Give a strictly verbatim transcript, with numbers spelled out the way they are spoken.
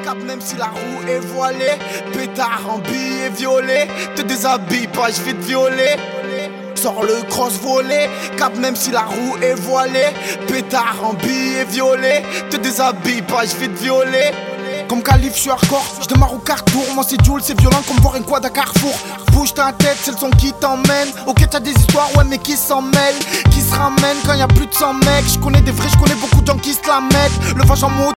Cap même si la roue est voilée. Pétard en billet violet. Te déshabille pas, je vais te violer. Sors le cross volé. Cap même si la roue est voilée. Pétard en billet violet. Te déshabille pas, je vais te violer. Comme Calif, je suis hardcore, je démarre au carrefour. Moi c'est Jules, c'est violent comme voir une quad à Carrefour. Bouge ta tête, c'est le son qui t'emmène. Ok t'as des histoires, ouais mais qui s'en mêlent. Qui se ramènent quand y a plus de cent mecs. Je connais des vrais, je connais beaucoup de gens qui se la mettent. Le vage en mode